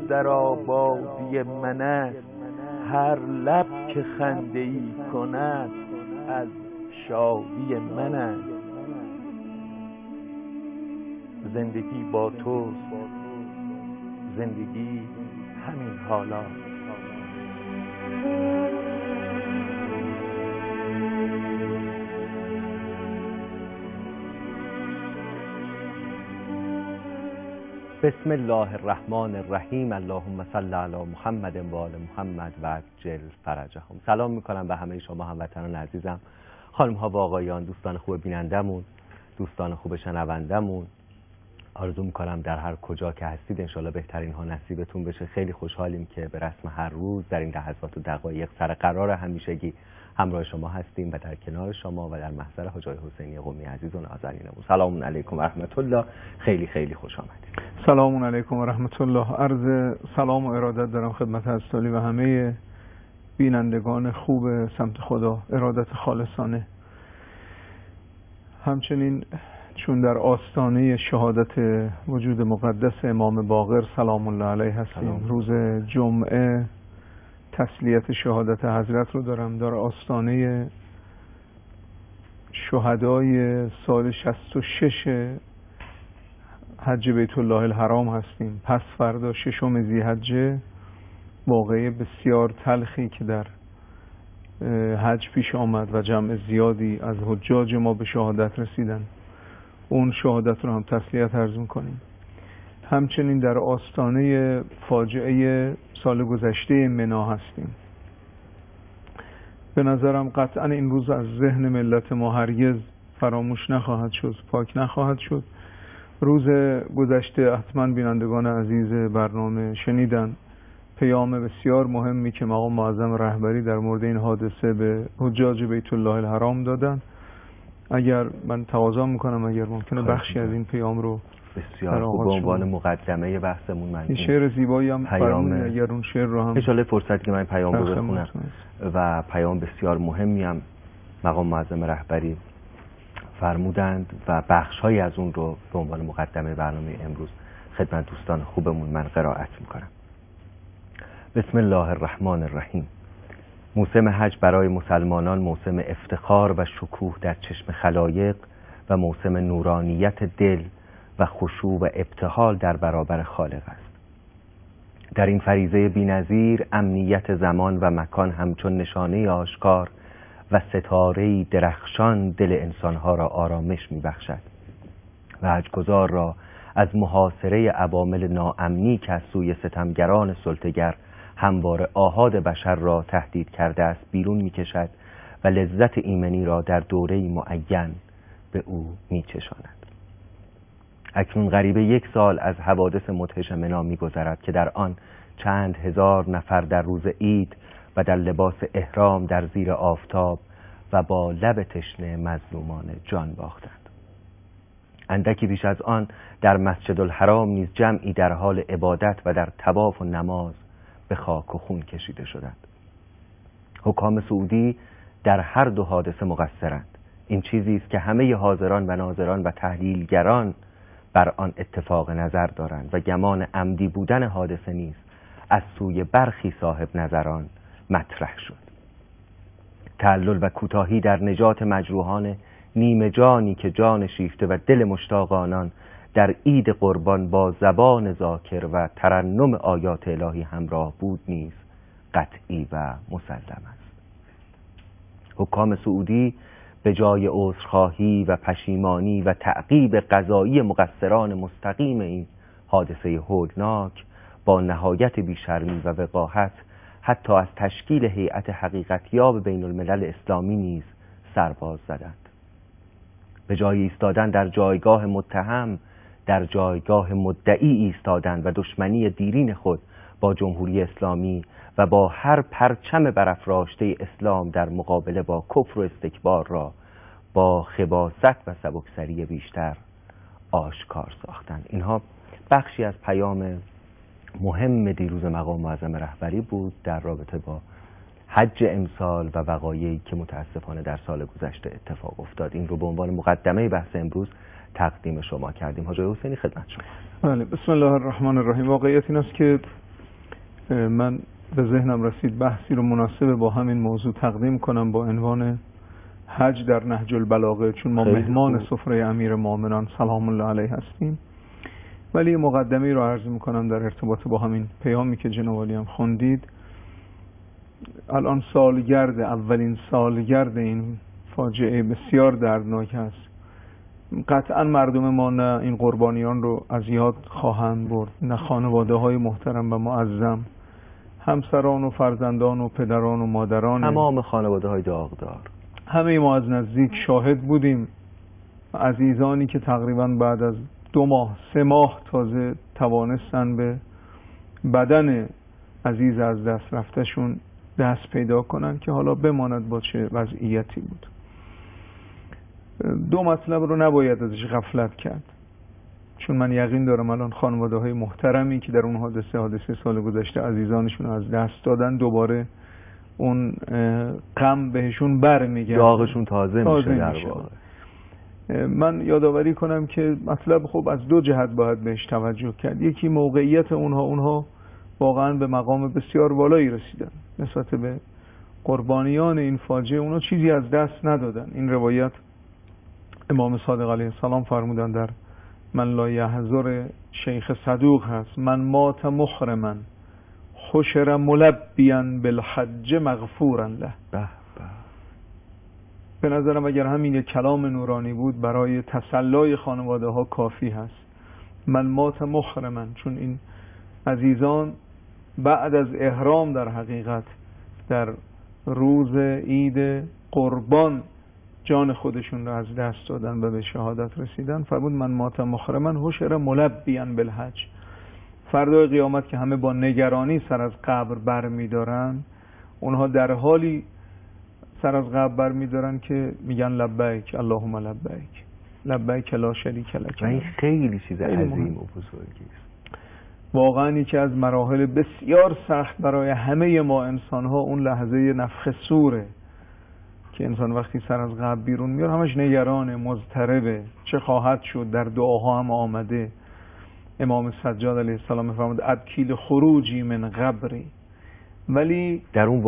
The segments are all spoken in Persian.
در آبادی من است، هر لب که خنده ای کند از شادی من است. زندگی با توست، زندگی همین حالا. بسم الله الرحمن الرحیم. اللهم صل علی محمد و آل محمد و عجل فرجهم. سلام میکنم به همه شما هموطنان عزیزم، خانم ها و آقایان، دوستان خوب بینندمون، دوستان خوب شنوندمون. آرزو میکنم در هر کجا که هستید انشالله بهترین ها نصیبتون بشه. خیلی خوشحالیم که به رسم هر روز در این لحظات و دقایق سر قرار همیشگی همراه شما هستیم و در کنار شما و در محضر حاج آقای حسینی قمی عزیز و نازنینمون. سلام علیکم و رحمت الله. خیلی خیلی خوش آمدید. سلام علیکم و رحمت الله. عرض سلام و ارادت دارم خدمت حضرت و همه بینندگان خوب سمت خدا، ارادت خالصانه. همچنین چون در آستانه شهادت وجود مقدس امام باقر سلام الله علیه هستیم، روز جمعه تسلیت شهادت حضرت رو دارم. در آستانه شهدای سال 66 حج بیت الله الحرام هستیم. پس فردا 6 ذی‌حجه، واقعه بسیار تلخی که در حج پیش آمد و جمع زیادی از حجاج ما به شهادت رسیدن. اون شهادت رو هم تسلیت عرض می‌کنیم. همچنین در آستانه فاجعه سال گذشته منی هستیم. به نظرم قطعا این روز از ذهن ملت ما هرگز فراموش نخواهد شد، پاک نخواهد شد. روز گذشته حتما بینندگان عزیز برنامه شنیدن پیام بسیار مهمی که مقام معظم رهبری در مورد این حادثه به حجاج بیت الله الحرام دادن. اگر من تقاضا میکنم اگر ممکنه بخشی از این پیام رو بسیار خوب به عنوان مقدمه بحثمون من این شعر زیبایی هم فرمودید، اگر اون شعر رو هم ان شاءالله فرصت که من پیام رو بخونم و پیام بسیار مهمی هم مقام معظم رهبری فرمودند و بخش‌هایی از اون رو به عنوان مقدمه برنامه امروز خدمت دوستان خوبمون من قرائت میکنم. بسم الله الرحمن الرحیم. موسم حج برای مسلمانان موسم افتخار و شکوه در چشم خلایق و موسم نورانیت دل و خشوع و ابتهال در برابر خالق است. در این فریضه بی‌نظیر امنیت زمان و مکان همچون نشانه آشکار و ستاره‌ای درخشان دل انسانها را آرامش می‌بخشد و حج‌گزار را از محاصره عوامل ناامنی که از سوی ستمگران سلطه‌گر همواره آحاد بشر را تهدید کرده است بیرون می‌کشد و لذت ایمنی را در دوره‌ای معین به او می‌چشاند. اکنون قریب 1 سال از حوادث مدهش منی می‌گذرد که در آن چند هزار نفر در روز عید و در لباس احرام در زیر آفتاب و با لب تشنه مظلومان جان باختند. اندکی پیش از آن در مسجد الحرام نیز جمعی در حال عبادت و در طواف و نماز به خاک و خون کشیده شدند. حکام سعودی در هر دو حادثه مقصرند. این چیزی است که همه حاضران و ناظران و تحلیلگران بر آن اتفاق نظر دارند و گمان عمدی بودن حادثه نیز از سوی برخی صاحب نظران مطرح شد. تعلل و کوتاهی در نجات مجروحان نیمه جانی که جان شیفته و دل مشتاق آنان در عید قربان با زبان ذاکر و ترنم آیات الهی همراه بود نیز قطعی و مسلم است. حکام سعودی به جای عذرخواهی و پشیمانی و تعقیب قضایی مقصران مستقیم این حادثه هولناک با نهایت بیشرمی و وقاحت حتی از تشکیل هیئت حقیقتیاب بین الملل اسلامی نیز سرباز زدند. به جای ایستادن در جایگاه متهم در جایگاه مدعی ایستادند و دشمنی دیرین خود با جمهوری اسلامی و با هر پرچم برافراشته اسلام در مقابله با کفر و استکبار را با خباثت و سبکسری بیشتر آشکار ساختند. اینها بخشی از پیام مهم دیروز مقام معظم رهبری بود در رابطه با حج امسال و وقایعی که متاسفانه در سال گذشته اتفاق افتاد. این رو به عنوان مقدمه بحث امروز تقدیم شما کردیم. حاج حسینی خدمت شما. بله، بسم الله الرحمن الرحیم. واقعیت این است که من به ذهنم رسید بحثی رو مناسب با همین موضوع تقدیم کنم با عنوان حج در نهج البلاغه، چون ما مهمان سفره امیر مومنان سلام الله علیه هستیم. ولی مقدمه‌ای رو عرض میکنم در ارتباط با همین پیامی که جناب عالی هم خوندید. الان سالگرد، اولین سالگرد این فاجعه بسیار دردناک است. قطعا مردم ما نه این قربانیان رو از یاد خواهند برد، نه خانواده های محترم و معظم، همسران و فرزندان و پدران و مادران، تمام خانواده های داغدار. همه ما از نزدیک شاهد بودیم عزیزانی که تقریبا بعد از 2 ماه 3 ماه تازه توانستن به بدن عزیز از دست رفتشون دست پیدا کنن که حالا بماند با چه وضعیتی بود. 2 مطلب رو نباید ازش غفلت کرد، چون من یقین دارم الان خانواده های محترمی که در اون حادثه سال گذشته عزیزانشون از دست دادن دوباره اون غم بهشون برمیگرده، داغشون تازه میشه در واقع. من یادآوری کنم که مطلب خب از 2 جهت باید بهش توجه کرد. یکی موقعیت اونها واقعا به مقام بسیار بالایی رسیدن نسبت به قربانیان این فاجعه، اونها چیزی از دست ندادن. این روایت امام صادق علیه السلام فرمودن در من لا یحضر شیخ صدوق هست: من مات محرما حشر ملبیا بالحج مغفورا له. به نظرم اگر همین کلام نورانی بود برای تسلای خانواده ها کافی هست. من مات محرما، چون این عزیزان بعد از احرام در حقیقت در روز عید قربان جان خودشون را از دست دادن و به شهادت رسیدن. فرمود من مات محرما حشر ملبیا بالحج. فردای قیامت که همه با نگرانی سر از قبر بر می‌دارن، اونها در حالی سر از قبر بر می‌دارن که میگن لبیک اللهم لبیک لبیک لا شریک لک. این خیلی چیز عظیم و بزرگی است. واقعا یکی از مراحل بسیار سخت برای همه ما انسان‌ها اون لحظه نفخ صوره که انسان وقتی سر از قبر بیرون میاد همش نگرانه، مضطربه، چه خواهد شد. در دعاها هم آمده. امام سجاد علیه السلام فرمود ابکیل خروجی من قبری. ولی در اون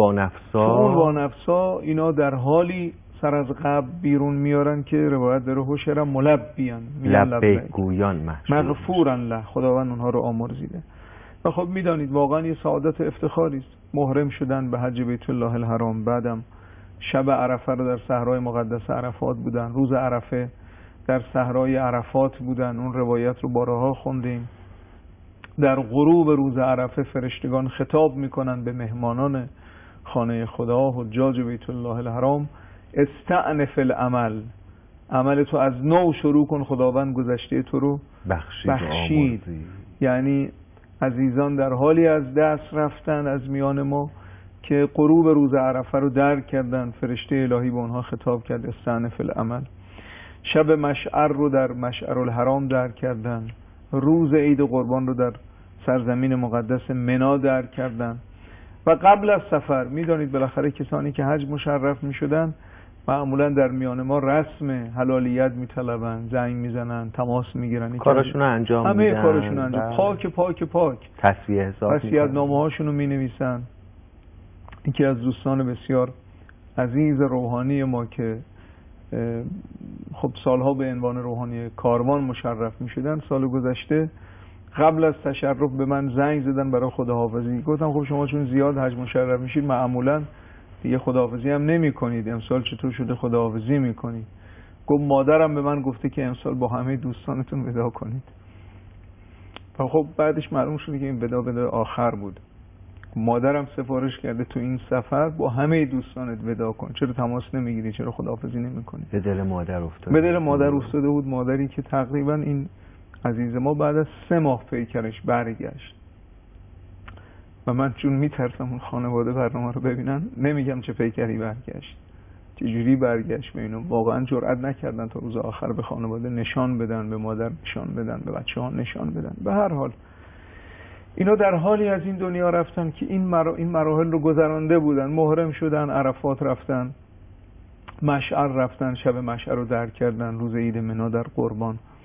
وانفسا اینا در حالی سر از قبر بیرون میارن که روایت داره حشر ملبیان، لبیک گویان، مغفورا له، خداوند اونها رو آمرزیده. و خب میدانید واقعا یه سعادت افتخاری است محرم شدن به حج بیت الله الحرام. بعدم شب عرفه رو در صحرای مقدس عرفات بودن، روز عرفه در صحرای عرفات بودن. اون روایت رو بارها خوندیم. در غروب روز عرفه فرشتگان خطاب میکنن به مهمانان خانه خدا، حجاج بیت الله الحرام: استأنف العمل، عمل تو از نو شروع کن، خداوند گذشته تو رو بخشید. یعنی عزیزان در حالی از دست رفتن از میان ما که غروب روز عرفه رو درک کردن، فرشته الهی به اونها خطاب کرد استأنف العمل. شب مشعر رو در مشعر الحرام درک کردن، روز عید قربان رو در سرزمین مقدس منا درک کردن. و قبل از سفر میدانید بالاخره کسانی که حج مشرف می شدن معمولا در میان ما رسم حلالیت می طلبن، زنگ می زنن، تماس می گیرن، کارشون رو انجام همه میدن، کارشون انجام پاک تصفیه حساب وصیت نامه هاشون رو می نویسن. یکی از دوستان بسیار عزیز روحانی ما که خب سالها به عنوان روحانی کاروان مشرف می شدن، سال گذشته قبل از تشرف به من زنگ زدن برای خداحافظی. گفتم خب شما چون زیاد حج مشرف میشید معمولا دیگه خداحافظی هم نمی کنید، امسال چطور شده خداحافظی می کنید؟ گفت مادرم به من گفته که امسال با همه دوستانتون ودا کنید. و خب بعدش معلوم شد که این ودا آخر بود. مادرم سفارش کرده تو این سفر با همه دوستانت ودا کن، چرا تماس نمیگیری، چرا خداحافظی نمیکنی؟ به دل مادر افتاده بود. مادری که تقریبا این عزیز ما بعد از 3 ماه پیکرش برگشت و من چون میترسم اون خانواده برنامه رو ببینن، نمیگم چه پیکری برگشت، چه جوری برگشت. به اینو واقعا جرئت نکردن تا روز آخر به خانواده نشان بدن، به مادر نشان بدن، به بچه‌ها نشان بدن. به هر حال اینا در حالی از این دنیا رفتن که این مراحل رو گذرانده بودن. محرم شدن، عرفات رفتن، مشعر رفتن، شب مشعر رو درک کردن، روز عید منا در قربان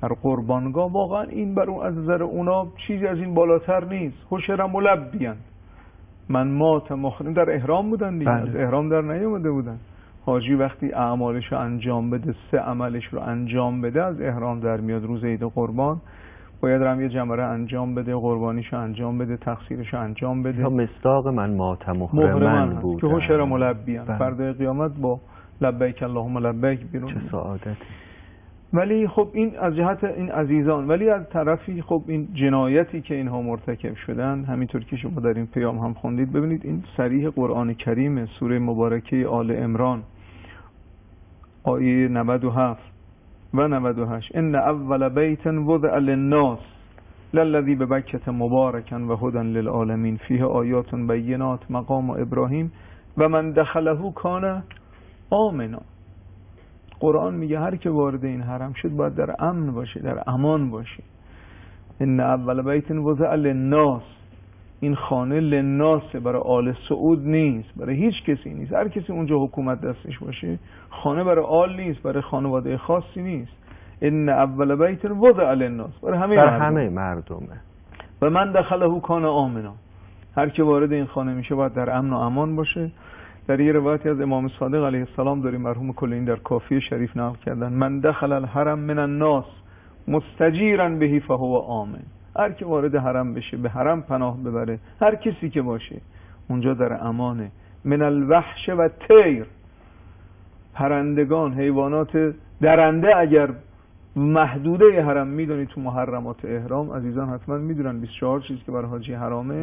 در قربانگاه واقعا این بر اون از نظر اونا چیزی از این بالاتر نیست. حشر ملبیان، من مات مخرم، در احرام بودن دیگه، از احرام در نیامده بودن. حاجی وقتی اعمالش رو انجام بده، 3 عملش رو انجام بده، از احرام در میاد. روز عید قربان باید هم یه جمره انجام بده، قربانیشو انجام بده، تقصیرشو انجام بده. یا مصداق من مات محرمن بود که حشر ملبیان، فردای قیامت با لبیک اللهم لبیک بیرون. چه سعادتی. ولی خب این از جهت این عزیزان، ولی از طرفی خب این جنایتی که اینها مرتکب شدن، همینطور که شما در این پیام هم خوندید، ببینید این صریح قرآن کریم سوره مبارکه آل عمران آیه 97 و 98: ان اول بیت وضع للناس للذی ببکة مبارکا و هدی للعالمین فیه آیات بینات مقام ابراهیم و من دخله کان آمنا. قرآن میگه هر که وارد این حرم شد باید در امن باشه، در امان باشه. ان اول بیت وضع للناس، این خانه للناس، برای آل سعود نیست، برای هیچ کسی نیست. هر کسی اونجا حکومت دستش باشه، خانه برای آل نیست، برای خانواده خاصی نیست. ان اول بیت وضع للناس، برای همه مردمه. و من دخله کان آمنا، هر که وارد این خانه میشه باید در امن و امان باشه. در یه روایتی از امام صادق علیه السلام داریم، مرحوم کلینی در کافیه شریف نقل کردن: من دخل الحرم من الناس مستجیرا بهی فهو آمن. هر که وارد حرم بشه، به حرم پناه ببره، هر کسی که باشه اونجا در امانه. من الوحش و طیر، پرندگان، حیوانات درنده اگر محدوده حرم، میدونید تو محرمات احرام عزیزان حتما میدونن 24 چیز که برای حاجی حرامه،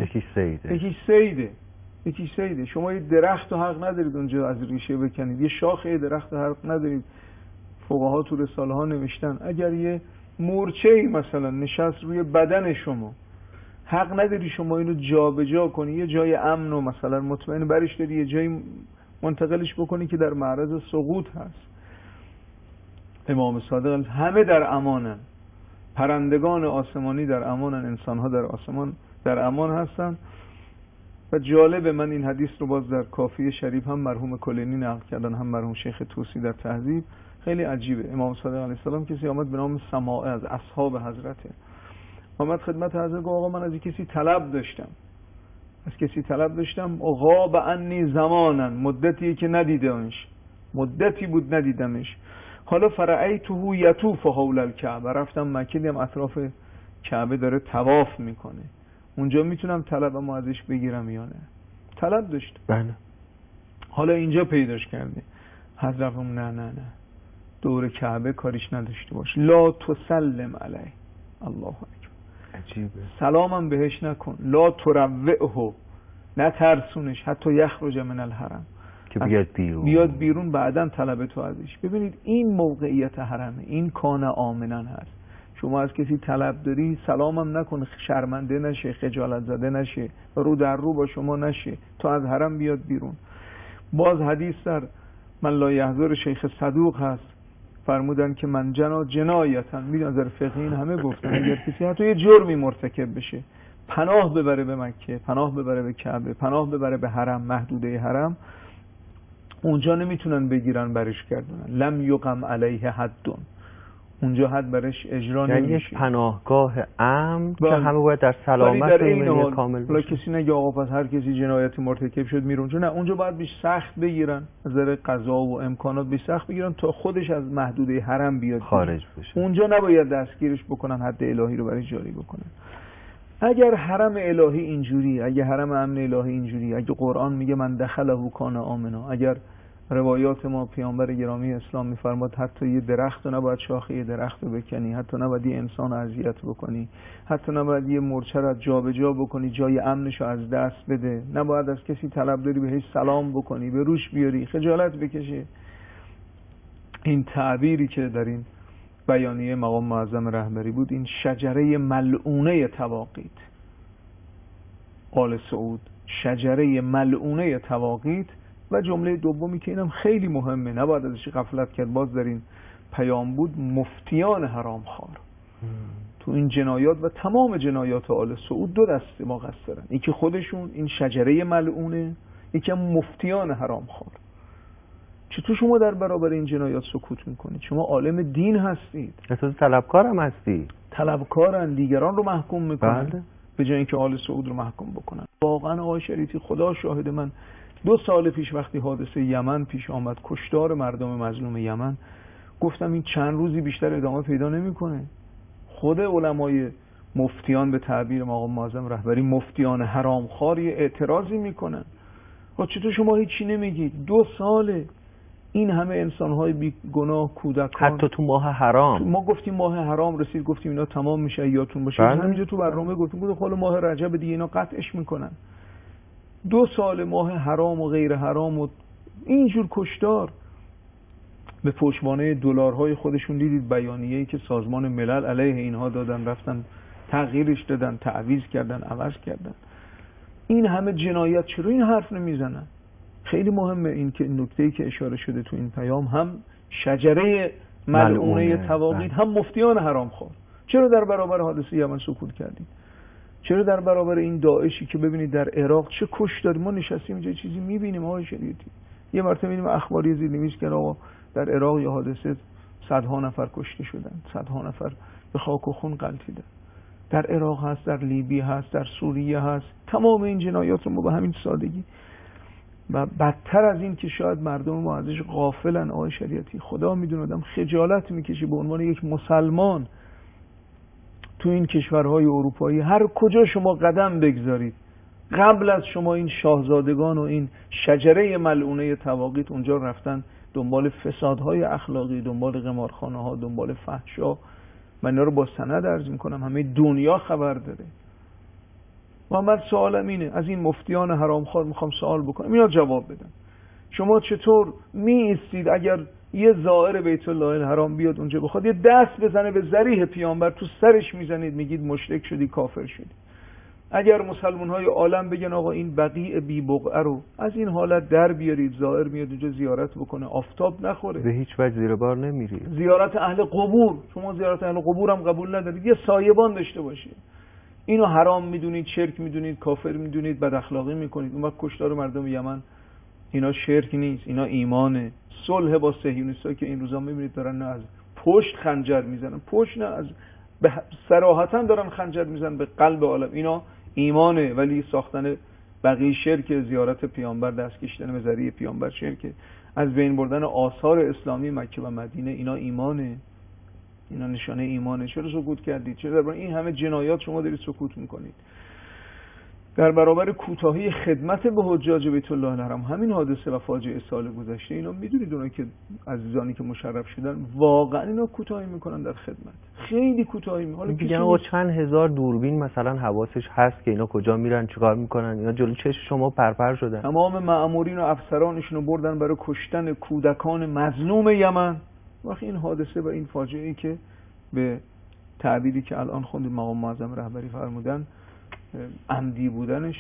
یکی سیده. شما یه درخت رو حق ندارید اونجا از ریشه بکنید، یه شاخه درخت رو حق ندارید. فقها تو رساله ها نوشتن اگر یه مورچه‌ای مثلا نشست روی بدن شما، حق نداری شما اینو جابجا کنی، یه جای امن و مثلا مطمئن برش داری، یه جایی منتقلش بکنی که در معرض سقوط هست. امام صادق همه در امانن، پرندگان آسمانی در امانن، انسانها در آسمان در امان هستن. و جالب، من این حدیث رو باز در کافیه شریف هم مرحوم کلینی نقل کردن، هم مرحوم شیخ طوسی در تهذیب. خیلی عجیبه. امام صادق علیه السلام کسی آمد به نام سماعه از اصحاب حضرته، آمد خدمت حضرت، گفت آقا من از کسی طلب داشتم، غاب عنی زمانن، مدتی که ندیدمش، مدتی بود ندیدمش. حالا فرأیته یطوف حول الکعبه، رفتم مکه دیدم اطراف کعبه داره طواف میکنه، اونجا میتونم طلبمو ازش بگیرم یا نه؟ طلب داشت. بله. حالا اینجا پیداش کرده. حضرت نه دور کعبه کاریش نداشته باش، لا تسلم علیه، الله اکبر، عجیبه، سلامم بهش نکن، لا تروعه، نترسونش، حتی یخرج من الحرم، که بیاد بیرون بعدن طلب تو ازش. ببینید این موقعیت حرمه، این کان آمنن هست. شما از کسی طلب داری، سلامم نکن، شرمنده نشه، خجالت زده نشه، رو در رو با شما نشه، تا از حرم بیاد بیرون. باز حدیث در من لا یحضر شیخ صدوق هست، فرمودن که من جنایتا، میدونن نظر فقهی همه گفتن اگر کسی حتی یه جرمی مرتکب بشه، پناه ببره به مکه، پناه ببره به کعبه، پناه ببره به حرم، محدوده حرم، اونجا نمیتونن بگیرن برش کردن، لم یقم علیه حدون، اونجا حد برش اجرا نمیشه. یعنی یک پناهگاه امن که همه باید در سلامت و کامل باشه. کسی نگه آقا پس هر کسی جنایتی مرتکب شد میره اونجا، نه، اونجا باید بیش سخت بگیرن، از نظر قضا و امکانات بیش سخت بگیرن تا خودش از محدوده حرم بیاد خارج بشه. اونجا نباید دستگیرش بکنن، حد الهی رو برای جاری بکنن. اگر حرم الهی اینجوری، اگه حرم امن الهی اینجوری، اگه قرآن میگه من دخله کان آمنا، اگر روایات ما پیامبر گرامی اسلام میفرماد حتی یه درخت رو نباید شاخه یه درخت رو بکنی، حتی نباید یه انسان اذیت بکنی، حتی نباید یه مورچه رو جابجا بکنی، جای امنش رو از دست بده، نباید از کسی طلب داری بهش سلام بکنی، به روش بیاری، خجالت بکشه. این تعبیری که در این بیانیه مقام معظم رهبری بود، این شجره ملعونه تواقیت، آل سعود، شجره ملعونه تواقیت. و جمله دومی که اینم خیلی مهمه، نباید ازش غفلت کرد، باز در این پیام بود، مفتیان حرامخوار. تو این جنایات و تمام جنایات آل سعود دو دسته ما قصرن، یکی خودشون این شجره ملعونه، یکی هم مفتیان حرامخوار. چطور شما در برابر این جنایات سکوت میکنید؟ شما عالم دین هستید، اساس طلبکارم هستی. طلبکارن، دیگران رو محکوم میکنن. بله. به جای اینکه آل سعود رو محکوم بکنن. واقعا آقای شریفی خدا شاهد، من 2 سال پیش وقتی حادثه یمن پیش آمد، کشتار مردم مظلوم یمن، گفتم این چند روزی بیشتر ادامه پیدا نمیکنه. خود علمای مفتیان به تعبیر مقام معظم رهبری مفتیان حرامخواری اعتراضی میکنن. و چطور شما هیچی نمیگید؟ 2 ساله این همه انسان‌های بی گناه، کودکان، حتی تو ماه حرام ما گفتیم ماه حرام رسید، گفتیم اینا تمام میشه، یادتون باشه همینجا تو برنامه گفتیم خاله ماه رجب دیگه اینا قطعش میکنن. 2 سال ماه حرام و غیر حرام و اینجور کشتار. به پشتوانه دلارهای خودشون دیدید بیانیه‌ای که سازمان ملل علیه اینها دادن، رفتن تغییرش دادن، تعویض کردن، عوض کردن. این همه جنایت چرا این حرف نمیزنن؟ خیلی مهمه این که نکته‌ای که اشاره شده تو این پیام، هم شجره ملعونه طواغیت، هم مفتیان حرامخوار. چرا در برابر حادثه یمن سکوت کردید؟ چرا در برابر این داعشی که ببینید در عراق چه کش داریم؟ ما نشستیم اینجا چیزی میبینیم آقای شریعتی. یه مرتبه میبینیم اخباری زیرنویس که آقا در عراق یه حادثه 100 نفر کشته شدن، 100 نفر به خاک و خون غلتیدن. در عراق هست، در لیبی هست، در سوریه هست. تمام این جنایات رو ما به همین سادگی و بدتر از این که شاید مردم ما ازش غافلن آقای شریعتی. خدا میدونه آدم خجالت میکشه به عنوان یک مسلمان تو این کشورهای اروپایی. هر کجا شما قدم بگذارید، قبل از شما این شاهزادگان و این شجره ملعونه طواغیت اونجا رفتن دنبال فسادهای اخلاقی، دنبال قمارخانه ها، دنبال فحشا. من اینا رو با سند عرض میکنم، همه دنیا خبر داره. و من سوالم اینه، از این مفتیان حرامخوار میخوام سوال بکنم، اینا جواب بدن. شما چطور می ایستید اگر یه زائر بیت الله الحرام بیاد اونجا بخواد یه دست بزنه به ذریح پیامبر، تو سرش میزنید میگید مشرک شدی، کافر شدی؟ اگر مسلمان های عالم بگن آقا این بقیع بی بقعه رو از این حالت در بیارید، زائر میاد اونجا زیارت بکنه، آفتاب نخوره، به هیچ وجه زیر بار نمیری. زیارت اهل قبور، شما زیارت اهل قبور هم قبول ندارید، یه سایبان داشته باشید. اینو حرام میدونید، شرک میدونید، کافر میدونید، بد اخلاقی میکنید. اون وقت کشتار مردم یمن اینا شرک نیست، اینا ایمانه. صلح با صهیونیست‌ها که این روزا میبینید دارن نه از پشت خنجر میزنن، پشت نه از صراحتاً دارن خنجر میزنن به قلب عالم. اینا ایمانه، ولی ساختن بقیه شرک، زیارت پیامبر، دست کشیدن به ذریعه پیامبر شرک، از بین بردن آثار اسلامی مکه و مدینه اینا ایمانه، اینا نشانه ایمانه. چرا سکوت کردید؟ چرا در این همه جنایات شما دارید سکوت میکنید؟ در برابر کوتاهی خدمت به حجاج بیت الله الحرام، همین حادثه و فاجعه سال گذشته، اینا میدونید اونا که عزیزانی که مشرف شدن واقعا اینا کوتاهی میکنن در خدمت، خیلی کوتاهی میکنن. حالا میگن آقا چند هزار دوربین مثلا حواسش هست که اینا کجا میرن چیکار میکنن، اینا جلو چشم شما پرپر شدن. تمام مأمورین و افسرانشون رو بردن برای کشتن کودکان مظلوم یمن. وقتی این حادثه و این فاجعه ای که به تعبیری که الان خوندیم مقام معظم رهبری فرمودن عمدی بودنش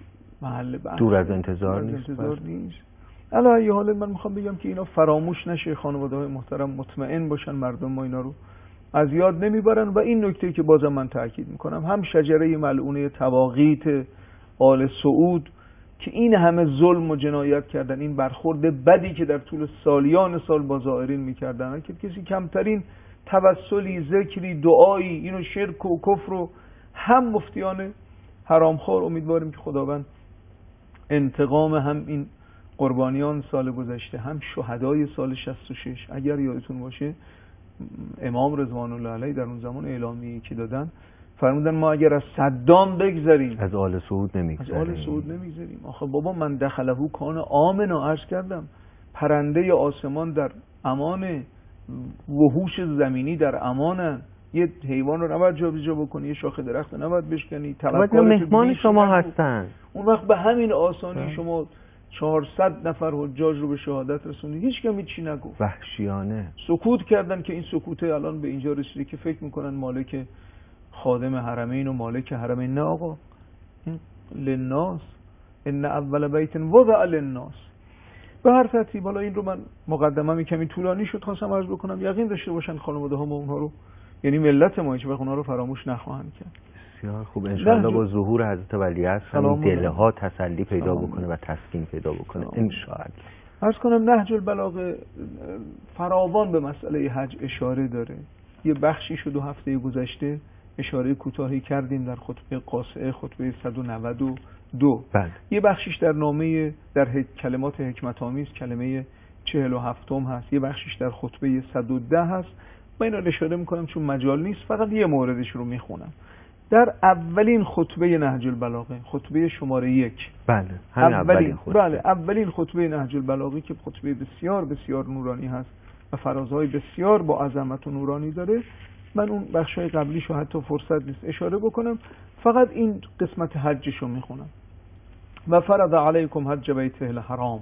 محل بحث دور از انتظار نیست. علی حال من میخوام بگم که اینا فراموش نشه. خانواده‌های محترم مطمئن باشن مردم ما اینا رو از یاد نمیبرن. و این نکته که بازم من تاکید میکنم، هم شجره ملعونه طواغیت آل سعود که این همه ظلم و جنایت کردن، این برخورد بدی که در طول سالیان سال با زائرین میکردن، که کسی کمترین توسلی، ذکری، دعایی، اینو شرک و کفر و هم مفتیان حرامخوار. امیدواریم که خداوند انتقام هم این قربانیان سال گذشته، هم شهدای سال 66، اگر یادتون باشه امام رضوان الله علیه در اون زمان اعلامیه‌ای که دادن فرمودن ما اگر از صدام بگذریم از آل سعود نمیگذریم. آخه بابا من دخلهو کان آمنا، عرض کردم پرنده آسمان در امان، وحوش زمینی در امانن. یه حیوان رو نباید جابجا بکنی، یه شاخه درخت رو نباید بشکنی، طلبکار مهمان شما هستن. اون وقت به همین آسانی شما 400 نفر حجاج رو به شهادت رسوندید، هیچ کم هیچی نگفت، وحشیانه سکوت کردن. که این سکوت الان به اینجا رسیده که فکر میکنن مالک خادم حرمین و مالک حرمین. نه آقا، این للناس، ان اول بیت وضع للناس. به هر ترتیب حالا این رو من مقدمه‌ام کمی طولانی شد، خواستم عرض بکنم یقین داشته باشن خانواده‌ها ما اونها رو، یعنی ملت ما، هیچ وقت اونها رو فراموش نخواهند کرد. بسیار خوب. ان شاء الله با ظهور حضرت ولیعصر همین دلها تسلی پیدا بکنه و تسکین پیدا بکنه ان شاء الله. عرض کنم نهج البلاغه فراوان به مسئله حج اشاره داره. یه بخشی شد 2 هفته گذشته اشاره کوتاهی کردیم در خطبه قاصعه، خطبه 192. یه بخشیش در نامه در کلمات حکمت آمیز کلمه 47 هست، یه بخشیش در خطبه 110 هست. من اینا اشاره میکنم چون مجال نیست، فقط یه موردش رو میخونم. در اولین خطبه نهج البلاغه، خطبه شماره 1. اولین خطبه نهج البلاغه که خطبه بسیار بسیار نورانی هست و فرازهای بسیار با عظمت و نورانی داره. من اون بخشای قبلیشو حتی فرصت نیست اشاره بکنم، فقط این قسمت حجشو میخونم. و فرض علیکم حج بیته الحرام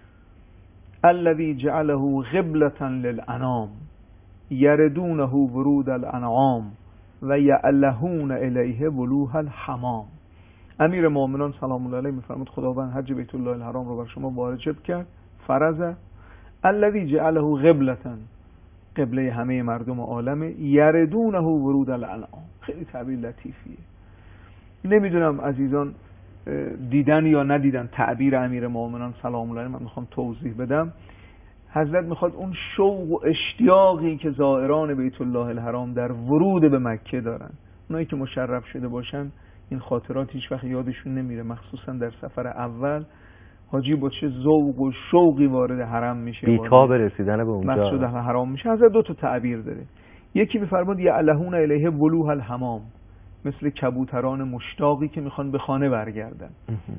الذي جعله قبلة للانام یردونه ورود الانعام و یعلهون الیه ولوح الحمام. امیر مومنان سلام الله علیه میفرمود خداوند حج بیت الله الحرام رو بر شما واجب کرد، فرض. الذی جعله قبلة، قبله همه مردم عالم، یردونه ورود الانعام. خیلی تعبیر لطیفیه. نمیدونم عزیزان دیدن یا ندیدن تعبیر امیر مومنان سلام الله علیه. من میخوام توضیح بدم. حضرت میخواد اون شوق و اشتیاقی که زائران بیت الله الحرام در ورود به مکه دارن، اونایی که مشرف شده باشن این خاطرات هیچ وقت یادشون نمیره، مخصوصا در سفر اول حاجی با چه ذوق و شوقی وارد حرم میشه، بی‌تاب رسیدن به اونجا مسجد الحرام میشه. حضرت 2 تا تعبیر داره. یکی میفرماد یعلهون الیه ولوح الحمام، مثل کبوتران مشتاقی که میخوان به خانه برگردن.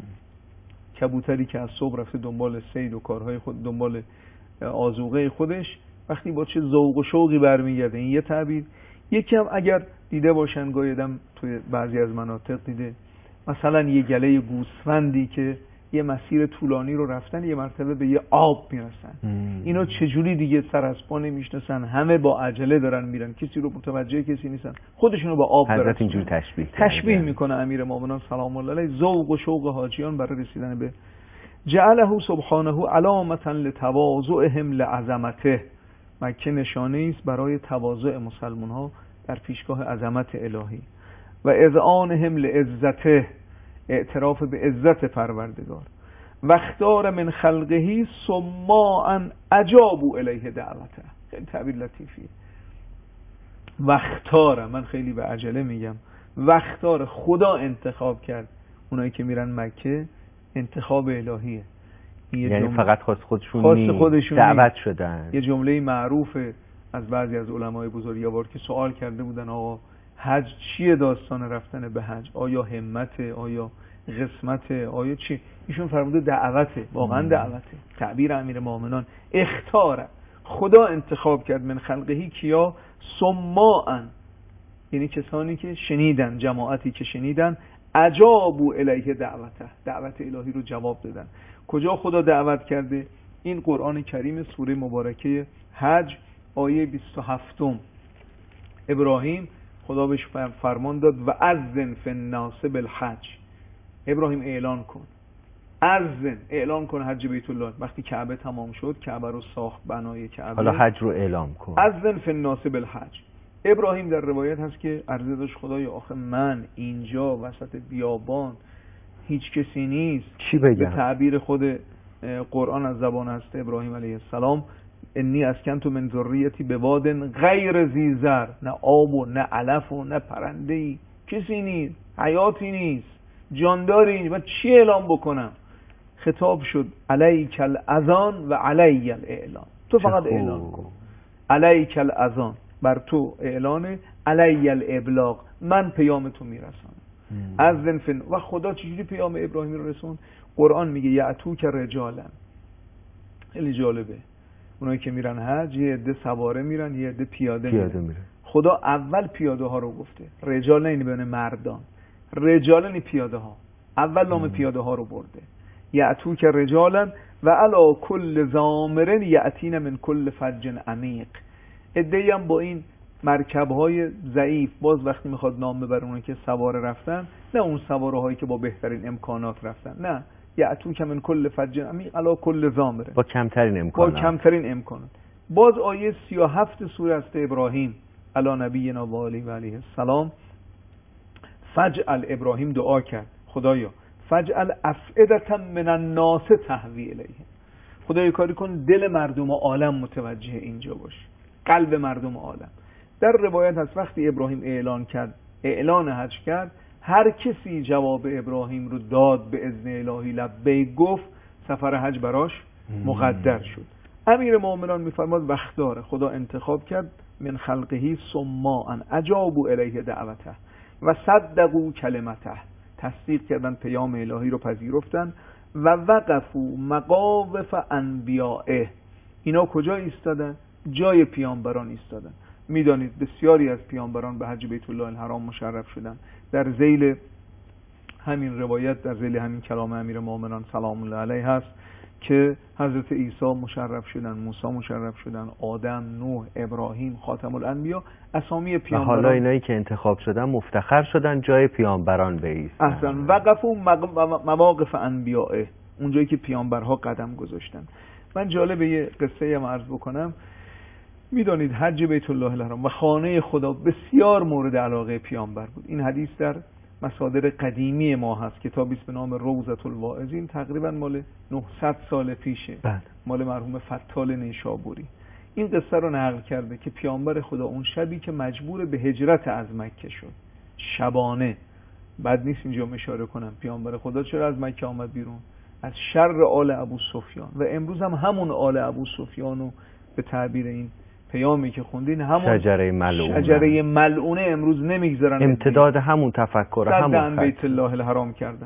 کبوتری که از صبح رفته دنبال صید و کارهای خود، دنبال آذوقه خودش، وقتی با چه ذوق و شوقی برمیگرده. این یه تعبیر. یکی هم اگر دیده باشن گایدم توی بعضی از مناطق دیده، مثلا یه گله گوسفندی که یه مسیر طولانی رو رفتن، یه مرتبه به یه آب میرسن. اینا چجوری دیگه سر از پا نمیشناسن، همه با عجله دارن میرن، کسی رو متوجه کسی نیستن، خودشونو با آب برسن. حضرت اینجوری تشبیه میکنه امیر مومنان سلام الله علیه ذوق و شوق حاجیان برای رسیدن به جعله سبحانه علامتا لتواضعهم لعظمته. مکه نشانه است برای تواضع مسلمان ها در پیشگاه عظمت الهی. و اذعانهم لعزته، اعتراف به عزت پروردگار. و اختار من خلقه سماعا اجابوا الیه دعوته. خیلی تعبیر لطیفیه. و اختار، من خیلی به عجله میگم، و اختار، خدا انتخاب کرد اونایی که میرن مکه، انتخاب الهیه. یعنی فقط خواست خودشون دعوت شدن. یه جمله معروف از بعضی از علمای بزرگوار که سوال کرده بودن آقا حج چیه، داستان رفتن به حج؟ آیا همته، آیا قسمته، آیا چی؟ ایشون فرموده دعوته. واقعا دعوته. تعبیر امیر مومنان اختاره، خدا انتخاب کرد من خلقهی کیا سماعا، یعنی کسانی که شنیدن، جماعتی که شنیدن، اجابوا الیه دعوته، دعوت الهی رو جواب دادن. کجا خدا دعوت کرده؟ این قرآن کریم سوره مبارکه حج آیه 27. ابراهیم خدا بهش فرمان داد و اذن فی الناس بالحج. ابراهیم اعلان کن، اذن، اعلان کن حج بیت الله. وقتی کعبه تمام شد، کعبه رو ساخت، بنای کعبه، حالا حج رو اعلام کن، اذن فی الناس بالحج. ابراهیم در روایت هست که عرضه داشت خدایا آخه من اینجا وسط بیابان هیچ کسی نیست، چی بگم؟ به تعبیر خود قرآن از زبان هست ابراهیم علیه السلام انی اسکنت من ذریتی بواد غیر ذی زرع، نه آب و نه علف و نه پرنده‌ای، کسی نیست، حیاتی نیست، جانداری نیست، من چی اعلام بکنم؟ خطاب شد علیک الاذان و علی الاعلان، تو فقط اعلان کن. علیک الاذان، بر تو اعلانه، علی الابلاغ، من پیام تو میرسانم. اذن فن. و خدا چجوری پیام ابراهیم رو رسون؟ قرآن میگه یعتوک رجالا. خیلی جالبه، اونایی که میرن حج یه عده سواره میرن، یه عده پیاده میرن. خدا اول پیاده ها رو گفته، رجال نه بین مردان، رجال نه پیاده ها، اول نام پیاده ها رو برده. یعتوک رجالا و علی کل ضامر یأتین من کل فج عمیق. عده‌ای هم با این مرکب‌های ضعیف، باز وقتی میخواد نام ببره اونایی که سواره رفتن، نه اون سواره هایی که با بهترین امکانات رفتن، نه، یأتوک من کل فج عمیق علی کل ضامر، با کمترین امکانات. باز آیه 37 سوره است ابراهیم علی نبینا و علیه و علیه السلام، فجعل، ابراهیم دعا کرد خدایا فجعل افئدة من الناس تهوی الیه، خدا یه کاری کن دل مردم عالم متوجه اینجا باشه، قلب مردم عالم. در روایت هست وقتی ابراهیم اعلان حج کرد، هر کسی جواب ابراهیم رو داد به اذن الهی لبیک گفت، سفر حج براش مقدر شد. امیر مومنان میفرماد وقت داره خدا انتخاب کرد من خلقه سماعا اجابوا الیه دعوته و صدقوا کلمته، تصدیق کردن پیام الهی رو پذیرفتن و وقفوا مقاوف انبیائه. اینا کجا ایستادن؟ جای پیامبران ایستادن. میدانید بسیاری از پیامبران به حج بیت الله الحرام مشرف شدن. در ذیل همین روایت، در ذیل همین کلام امیر مومنان سلام الله علیه هست که حضرت عیسی مشرف شدن، موسی مشرف شدن، آدم، نوح، ابراهیم، خاتم الانبیا، اسامی پیامبران. حالا اینایی که انتخاب شدن مفتخر شدن جای پیامبران بایستن. احسن. وقفوا مواقف انبیائه، اونجایی که پیامبرها قدم گذاشتن. من جالب یه قصه هم عرض بکنم. میدانید حج بیت الله الحرام و خانه خدا بسیار مورد علاقه پیامبر بود. این حدیث در مصادر قدیمی ما هست، کتابی است به نام روضة الواعظین، تقریبا مال 900 سال پیشه. مال مرحوم فتال نیشابوری. این قصه رو نقل کرده که پیامبر خدا اون شبی که مجبور به هجرت از مکه شد، شبانه، بد نیست اینجا اشاره کنم پیامبر خدا چرا از مکه آمد بیرون؟ از شر آل ابو سفیان. و امروز هم همون آل ابو سفیانو به تعبیر این پیامی که خوندین، همون شجره ملعونه امروز نمیگذارن، امتداد همون تفکر، همون بیت الله الحرام کردن.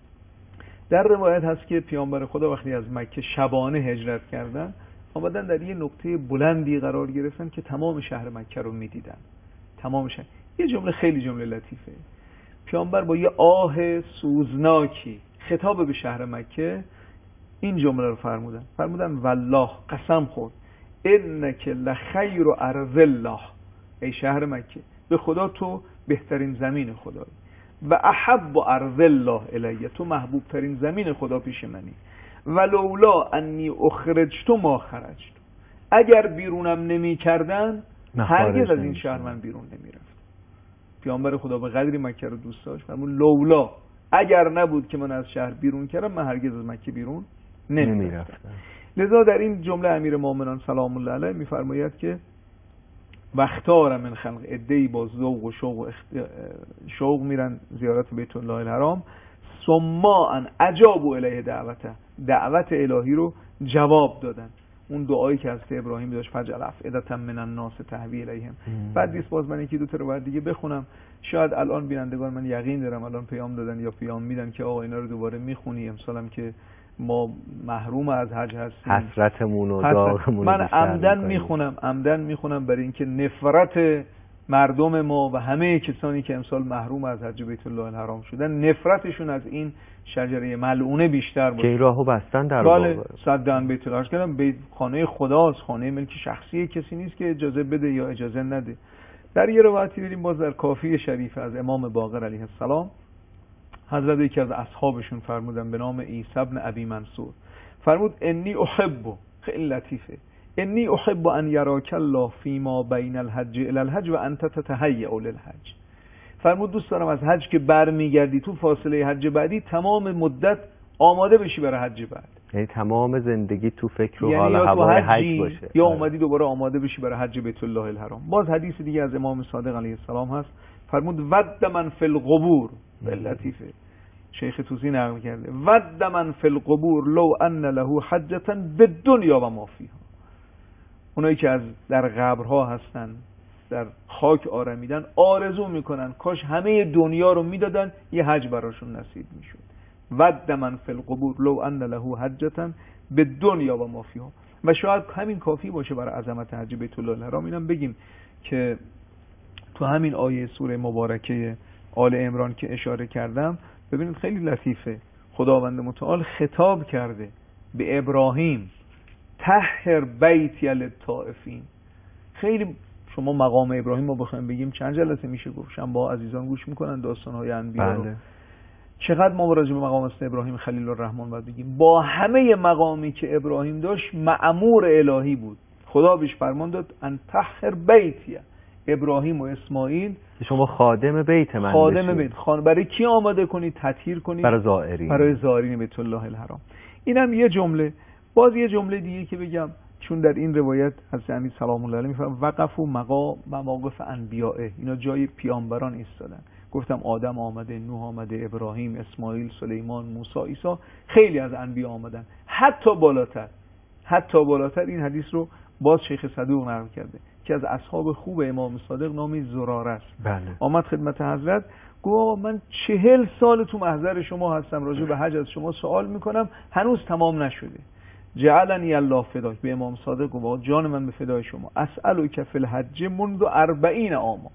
در روایت هست که پیامبر خدا وقتی از مکه شبانه هجرت کردن، آمدن در یه نقطه بلندی قرار گرفتن که تمام شهر مکه رو میدیدن. تمام شهر. یه جمله خیلی جمله لطیفه. پیامبر با یه آه سوزناکی خطاب به شهر مکه این جمله رو فرمودن والله، قسم خورد، انک لخیر ارض الله، ای شهر مکه، به خدا تو بهترین زمین خدایی، و احب ارض الله الیه، تو محبوب ترین زمین خدا پیش منی، ولولا انی اخرجت ما خرجت، اگر بیرونم نمی کردن هرگز از این شهر من بیرون نمی رفت. پیامبر خدا به قدری مکه رو دوست داشت فرمود لولا، اگر نبود که من از شهر بیرون کردم من هرگز از مکه بیرون نمی رفتم. لذا در این جمله امیر مومنان سلام الله علیه میفرماید که وقتار من خلق، عده‌ای با ذوق و شوق میرن زیارت بیت الله الحرام، سماعا اجابوا الیه دعوته، دعوت الهی رو جواب دادن. اون دعایی که حضرت ابراهیم داشت فجعل افئدة من الناس تهوی الیهم. بعد نیست باز من یکی دو تا روایت دیگه بخونم، شاید الان بینندگان من یقین دارم الان پیام دادن یا پیام میدن که آقا اینا رو دوباره میخونی، امسالم که ما محروم از حج هستیم، حسرتمون و داغمون. من عمدن میخونم برای اینکه نفرت مردم ما و همه کسانی که امسال محروم از حج بیت الله الحرام شدن، نفرتشون از این شجره ملعونه بیشتر باشه. که این راهو بستن در واقع. صدن بیت الله کردم، بیت خانه خداست، خانه ملک شخصی کسی نیست که اجازه بده یا اجازه نده. در یه روایتی بریم باز در کافی شریف از امام باقر علیه السلام، حضرت یکی از اصحابشون فرمودن به نام عیسی ابن ابی منصور، فرمود انی احب، خیلی لطیفه، انی احب ان یراک الله فیما بین الحج الی الحج و انت تتهیأ للحج. فرمود دوست دارم از حج که برمیگردی تو فاصله حج بعدی تمام مدت آماده بشی برای حج بعد، یعنی تمام زندگی تو فکر و حال هوای حج باشه، یا اومدی دوباره آماده بشی برای حج بیت الله الحرام. باز حدیث دیگه از امام صادق علیه السلام هست، فرمود ود من فی القبور، لطیفه شیخ توسی نقل کرده، ود من فی القبور لو ان له حجة بالدنیا و ما فیها. اونایی که از در قبرها هستن، در خاک آرمیدن، آرزو میکنن کاش همه دنیا رو میدادن یه حج براشون نصیب میشد. ود من فی القبور لو ان له حجة بالدنیا و ما فیها. و شاید همین کافی باشه برای عظمت حج بیت الله الحرام. اینم بگیم که تو همین آیه سوره مبارکه آل عمران که اشاره کردم، ببینید خیلی لطیفه، خداوند متعال خطاب کرده به ابراهیم طهر بیتی للطائفین. خیلی شما مقام ابراهیم رو بخوایم بگیم چند جلسه میشه گفت، با عزیزان گوش میکنن داستان‌های انبیا رو. چقدر ما راجع به مقام ابراهیم خلیل الرحمن باید بگیم. با همه مقامی که ابراهیم داشت مأمور الهی بود، خدا بهش فرمان داد ان طهر بیتی، ابراهیم و اسماعیل شما خادم بیت من بشید. خادم بیت، برای کی آماده کنید؟ تطهیر کنید برای زائرین بیت الله الحرام. اینم یه جمله. باز یه جمله دیگه که بگم، چون در این روایت حضرت امیر سلام الله علیه میفرمایند وقفوا مواقف انبیاء، اینا جای پیامبران ایستادن. گفتم آدم آمده، نوح آمده، ابراهیم، اسماعیل، سلیمان، موسی، عیسی، خیلی از انبیا آمدن. حتی بالاتر این حدیث رو باز شیخ صدوق نقل کرده که از اصحاب خوب امام صادق نامی زراره است. بله. آمد خدمت حضرت گفت من 40 سال تو محضر شما هستم، راجع به حج از شما سوال میکنم، هنوز تمام نشده. جعلنی الله فداک، به امام صادق گفت جان من به فدای شما، اسألک فی الحج منذ 40 عاما،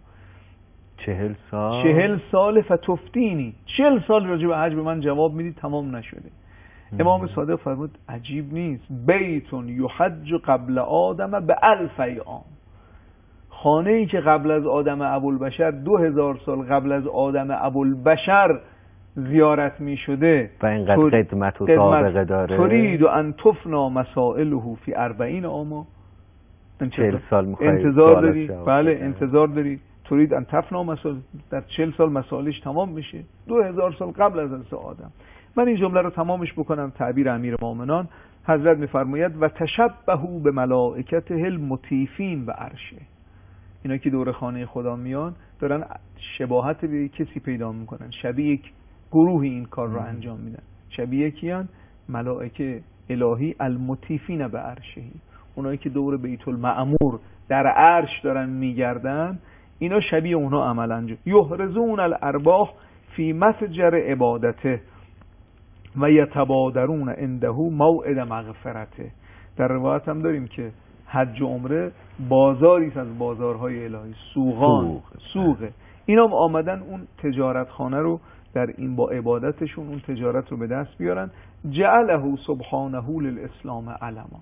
40 سال فتفتینی، 40 سال راجع به حج به من جواب میدی، تمام نشده. امام صادق فرمود عجیب نیست، بیتون یحج قبل آدم به 1000 عام، خانه ای که قبل از آدم ابوالبشر 2000 سال قبل از آدم ابوالبشر زیارت می شده و اینقدر خدمت و سابقه داره، ترید و ان تفنا مسائله فی 40 عاما، 40 سال میخوای انتظار داری؟ بله انتظار داری. ترید ان تفنا مسائل، در 40 سال مسائلش تمام میشه، 2000 سال قبل از حضرت آدم. من این جمله رو تمامش بکنم، تعبیر امیرالمومنین حضرت میفرماید و تشبهوا به ملائکته المطیفین به عرشه، اینا که دور خانه خدا میان دارن شباهت به کسی پیدا میکنن، شبیه یک گروهی این کار رو انجام میدن. شبیه کیان؟ ملائکه الهی المطیفین به عرشهی، اونایی که دور بیت المعمور در عرش دارن میگردن، اینا شبیه اونها عمل انجام. یحرزون الارواح فی مسجر عبادته و یتبادرون عنده موعد مغفرته. در روایت هم داریم که حج و عمره بازاری از بازارهای الهی، سوقه. اینا هم آمدن اون تجارت خانه رو در این با عبادتشون اون تجارت رو به دست بیارن. جعله سبحانه للاسلام علما،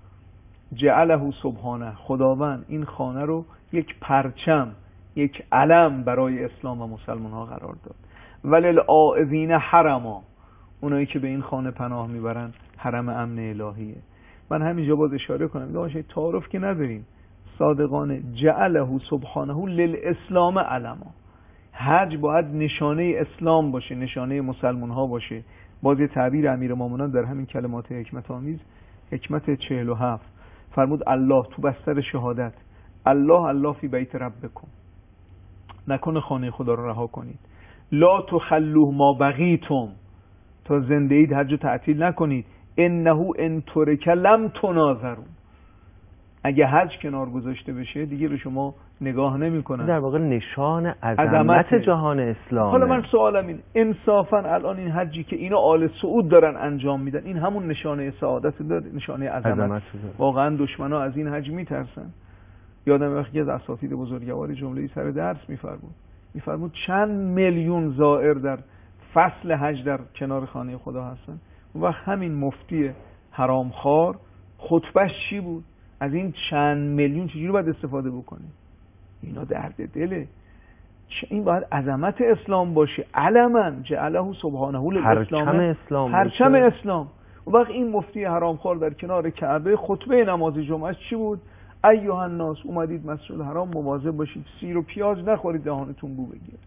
جعله سبحانه، خداوند این خانه رو یک پرچم، یک علم برای اسلام و مسلمان ها قرار داد. وللعائذین حرما، اونایی که به این خانه پناه میبرن حرم امن الهیه. من همینجا باز اشاره کنم، داشته تعارف که نداریم، صادقانه جعله سبحانه للاسلام علما، حج باید نشانه اسلام باشه، نشانه مسلمان ها باشه. باز یه تعبیر امیرالمومنین در همین کلمات حکمت آمیز، حکمت 47 فرمود الله تو بستر شهادت، الله فی بیت ربکم، نکنه خانه خدا رو رها کنید، لا تخلوه ما بقیتم، تا زنده اید حج رو تعطیل نکنید، انه ان ترک لم تناظرون، اگه حج کنار گذاشته بشه دیگه رو شما نگاه نمی‌کنن. در واقع نشان عظمت جهان اسلام. حالا من سوالم این، انصافا الان این حجی که اینا آل سعود دارن انجام میدن، این همون نشانه سعادت داره، نشانه عظمت. واقعا دشمنا از این حج میترسن. یادم وقتی از اساتید بزرگواری جمله‌ای سر درس میفرمود چند میلیون زائر در فصل حج در کنار خانه خدا هستن. اون وقت همین مفتی حرامخوار خطبهش چی بود؟ از این چند میلیون چجوری باید استفاده بکنیم؟ اینا درد دله. این باید عظمت اسلام باشه، علما جعله سبحانه للاسلام، پرچم اسلام. اون وقت این مفتی حرامخوار در کنار کعبه خطبه نماز جمعه چی بود؟ ایها الناس، اومدید مسجد الحرام، مواظب باشید سیر و پیاز نخورید دهانتون بو بگیره.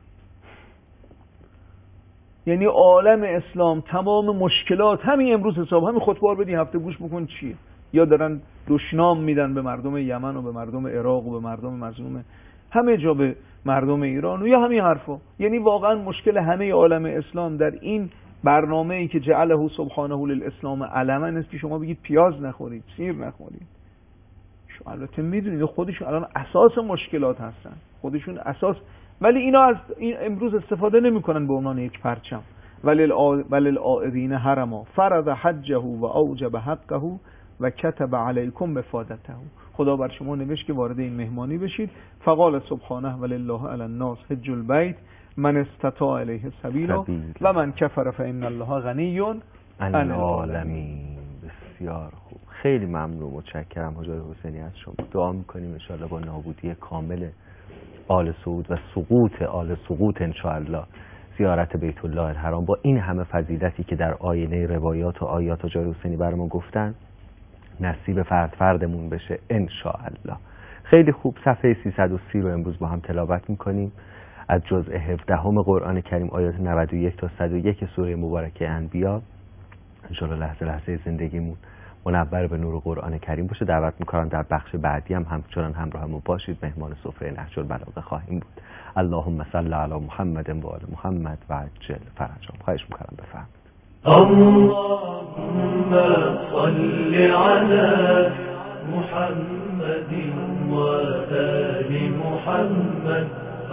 یعنی عالم اسلام تمام مشکلات همین امروز حساب، همین خطبه رو بدی هفته گوش بکن چیه. یا دارن دشنام میدن به مردم یمن و به مردم عراق و به مردم مظلوم همه جا، به مردم ایران و یا همین حرفا. یعنی واقعا مشکل همه عالم اسلام در این برنامه‌ای که جعله سبحانه للاسلام علما است که شما بگید پیاز نخورید، سیر نخورید. شما البته میدونید خودشون الان اساس مشکلات هستن، خودشون اساس، ولی اینا از این امروز استفاده نمیکنن به عنوان یک پرچم. وللعائذین حرما فرض حجه و اوجب حقه و کتب علیکم بفادته، خدا بر شما نوشت که وارد این مهمانی بشید. فقال سبحانه ولله علی الناس حج البیت من استطاع الیه سبیلا و من کفر فان الله غنی عن العالمین. بسیار خوب، خیلی ممنون، متشکرم حاج حسینی از شما. دعا میکنیم ان شاء الله با نابودی کامل آل سعود و سقوط آل سقوط ان شاء الله زیارت بیت الله الحرام با این همه فضیلتی که در آینه روایات و آیات حاج حسینی برامون گفتن نصیب فردمون بشه ان شاء الله. خیلی خوب، صفحه 330 رو امروز با هم تلاوت میکنیم از جزء 17 قرآن کریم، آیات 91 تا 101 سوره مبارکه انبیا. ان شاء الله لحظه لحظه زندگیمون منور به نور قرآن کریم باشه. دعوت میکنم در بخش بعدی هم همچنان همراهمون باشید. مهمان سفره نهج البلاغه خواهیم بود. اللهم صل علی محمد و آل محمد و عجل فرجهم. خواهش میکنم بفرمایید. اللهم صل علی محمد و آل محمد.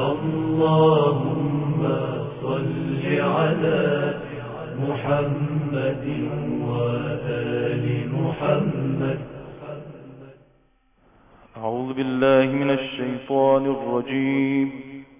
اللهم صل علی محمد و آل محمد. أعوذ بالله من الشيطان الرجيم.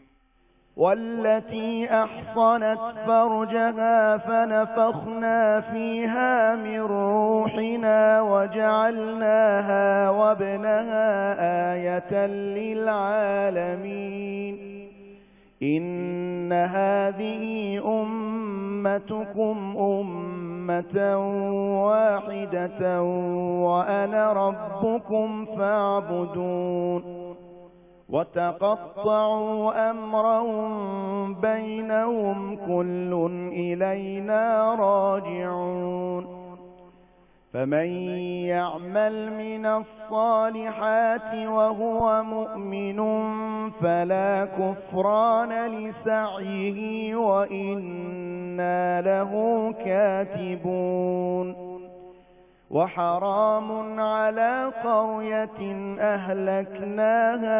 والتي أحصنت فرجها فنفخنا فيها من روحنا وجعلناها وابنها آية للعالمين. إن هذه أمتكم أمة واحدة وأنا ربكم فاعبدون. وتقطعوا أمرهم بينهم كل إلينا راجعون. فمن يعمل من الصالحات وهو مؤمن فلا كفران لسعيه وإنا له كاتبون. وحرام على قرية أهلكناها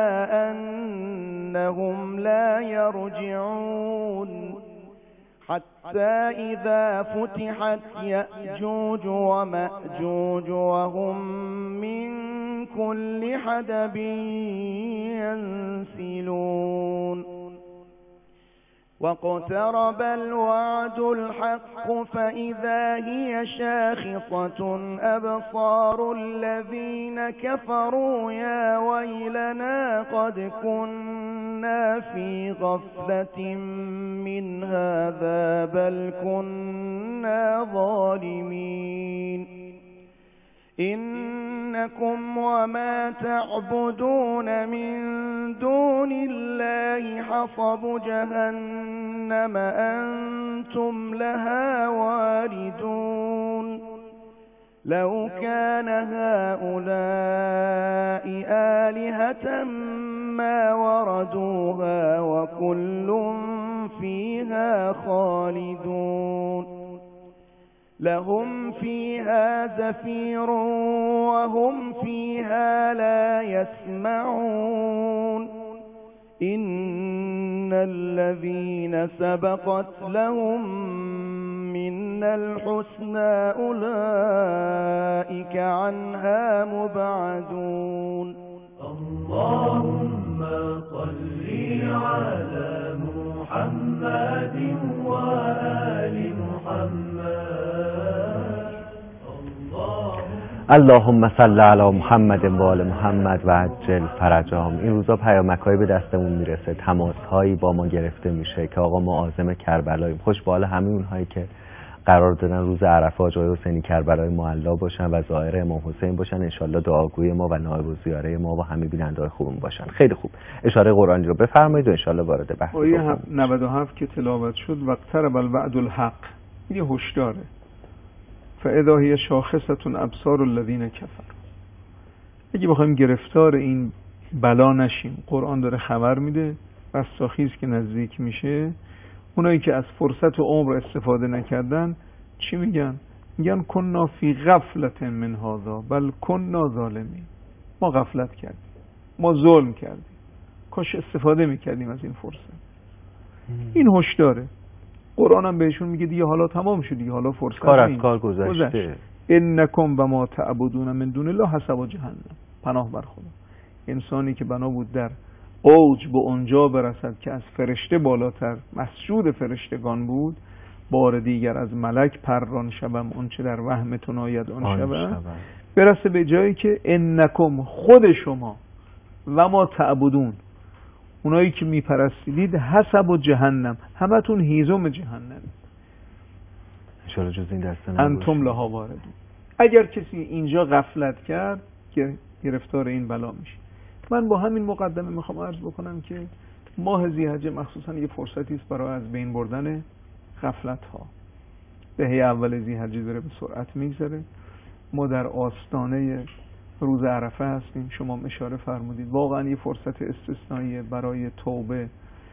أنهم لا يرجعون. حتى إذا فتحت يأجوج ومأجوج وهم من كل حدب ينسلون. واقترب الوعد الحق فإذا هي شاخصة أبصار الذين كفروا يا ويلنا قد كنا في غفلة من هذا بل كنا ظالمين. إنكم وما تعبدون من دون الله حصب جهنم أنتم لها واردون. لو كان هؤلاء آلهة ما وردوها وكل فيها خالدون. لهم فيها زفير وهم فيها لا يسمعون. إن الذين سبقت لهم منا الحسنى أولئك عنها مبعدون. اللهم صل على محمد وآل محمد. اللهم صل علی محمد و آل محمد و عجل فرجهم. این روزا پیامک‌هایی به دستمون میرسه، تماس‌هایی با ما گرفته میشه که آقا ما عازم کربلاییم. خوش به حال همه اونهایی که قرار دادن روز عرفه آقای حسینی کربلای معلا باشن و ظاهر امام حسین باشن. انشالله دعاگوی ما و نائب الزیاره ما و همه بیننده‌های خوبمون باشن. خیلی خوب، اشاره قرآنی رو بفرمایید و انشالله وارد بحث آیه 97 که تلاوت شد واقترب الوعد الحق، یه هشداره. فاذا هی شاخصة ابصار الذین کفروا. اگه بخوایم گرفتار این بلا نشیم، قرآن داره خبر میده رستاخیز که نزدیک میشه. اونایی که از فرصت و عمر استفاده نکردن چی میگن؟ میگن کنا فی غفلت من هذا بل کنا ظالمین. ما غفلت کردیم، ما ظلم کردیم، کاش استفاده میکردیم از این فرصت. این هشداره. قرآن هم بهشون میگه دیگه حالا تمام شد، دیگه حالا فرصت کار از کار گذشته. انکم و ما تعبدون من دون الله حسب جهنم. پناه بر خدا. انسانی که بنا بود در اوج به اونجا برسد که از فرشته بالاتر مسجود فرشتگان بود، بار دیگر از ملک پران شوم اون چه در وهمتون آید آن شوم، برسه به جایی که انکم خود شما و ما تعبدون، اونایی که میپرستیدید، حسب و جهنم، همتون هیزم جهنم، انشاءالله جز این دسته نباشید، انتم لها واردون. اگر کسی اینجا غفلت کرد گرفتار این بلا میشه. من با همین مقدمه میخوام عرض بکنم که ماه ذی‌حجه مخصوصا یه فرصتی است برای از بین بردن غفلت ها. دهه اول ذی‌حجه داره به سرعت میگذره ما در آستانه روز عرفه هستیم. شما اشاره فرمودید واقعا یه فرصت استثنایی برای توبه.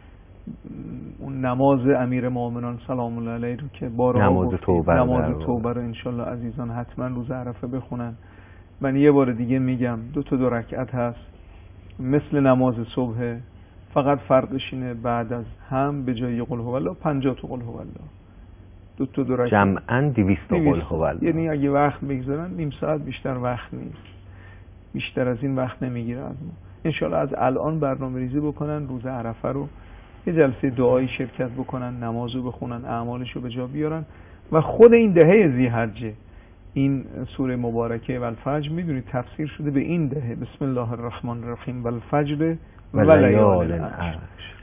اون نماز امیر مومنان سلام الله علیه رو که بارها نماز توبه رو انشالله عزیزان حتما روز عرفه بخونن. من یه بار دیگه میگم 2 رکعت هست مثل نماز صبح، فقط فرقش اینه بعد از هم به جای قل هوالله 50 تا قل هوالله، 2 رکعت جمعاً 200 تا قل هوالله. یعنی اگه وقت بگذارن نیم ساعت بیشتر وقت نیست، بیشتر از این وقت نمیگیره از ما. انشالله از الان برنامه‌ریزی بکنن روز عرفه رو یه جلسه دعایی شرکت بکنن، نمازو بخونن، اعمالشو به جا بیارن. و خود این دهه ذی‌حجه، این سوره مبارکه والفجر میدونید تفسیر شده به این دهه، بسم الله الرحمن الرحیم والفجر و لیال عشر.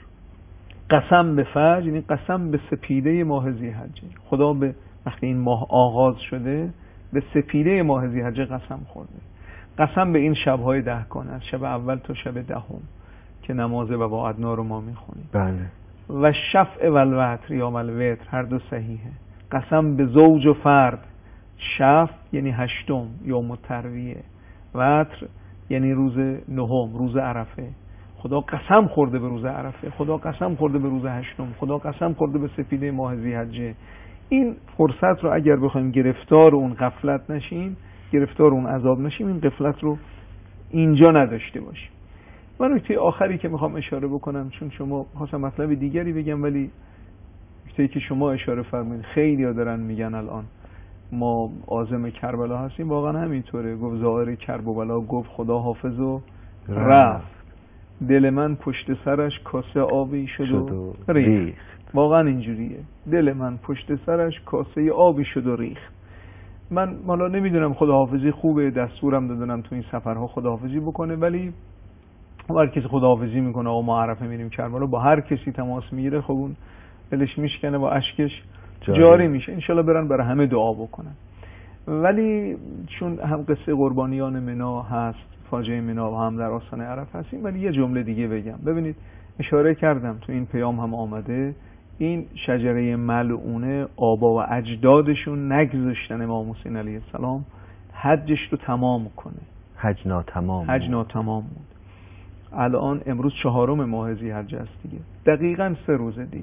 قسم به فجر یعنی قسم به سپیده ماه ذی‌حجه. خدا به وقتی این ماه آغاز شده به سپیده ماه ذی‌حجه قسم خورده. قسم به این شب‌های 10 گانه از شب اول تا شب 10 که نماز بواعدنا رو ما میخونیم. بله. و شفع و الوتر یا الوتر هر دو صحیحه. قسم به زوج و فرد، شفع یعنی 8 یوم الترویه، وتر یعنی روز 9 روز عرفه. خدا قسم خورده به روز عرفه، خدا قسم خورده به روز 8، خدا قسم خورده به سپیده ماه ذی‌حجه. این فرصت رو اگر بخوایم گرفتار اون غفلت نشیم، گرفتار اون عذاب نشیم، این غفلت رو اینجا نداشته باشیم. من نکته آخری که میخوام اشاره بکنم، چون شما خواستم مطلب دیگری بگم ولی نکته‌ای که شما اشاره فرمودید خیلی‌ها دارن میگن الان ما عازم کربلا هستیم، واقعا همینطوره. گفت زائر کرب و بلا گفت خدا حافظ و رفت، دل من پشت سرش کاسه آبی شد و ریخت. واقعا اینجوریه، دل من پشت سرش کاسه آبی شد و ریخت. من حالا نمیدونم خداحافظی خوبه، دستورم دادنم تو این سفرها خداحافظی بکنه، ولی هر کسی خداحافظی میکنه و ما عرفه میریم کربلا با هر کسی تماس میگیره خب اون دلش میشکنه و اشکش جاری میشه. انشالله برن برای همه دعا بکنن. ولی چون هم قصه قربانیان منا هست، فاجعه منا و هم در آستانه عرفه هستیم، ولی یه جمله دیگه بگم. ببینید اشاره کردم تو این پیام هم آمده، این شجره ملعونه آبا و اجدادشون نگذاشتن امام حسین علیه السلام حجش رو تمام کنه. حج ناتمام بود. الان امروز 4 ماه ذی‌حجه است دیگه، دقیقاً 3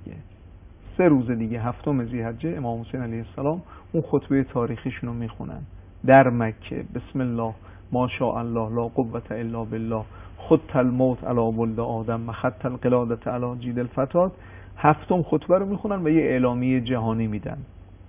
روز دیگه 7 ذی‌حجه امام حسین علیه السلام اون خطبه تاریخیشون رو میخونن در مکه. بسم الله ما شاء الله لا قوة الا بالله خط الموت علی ولد آدم و خط القلادة علی جید الفتات. 7 خطبه رو میخونن و یه اعلامیه جهانی میدن.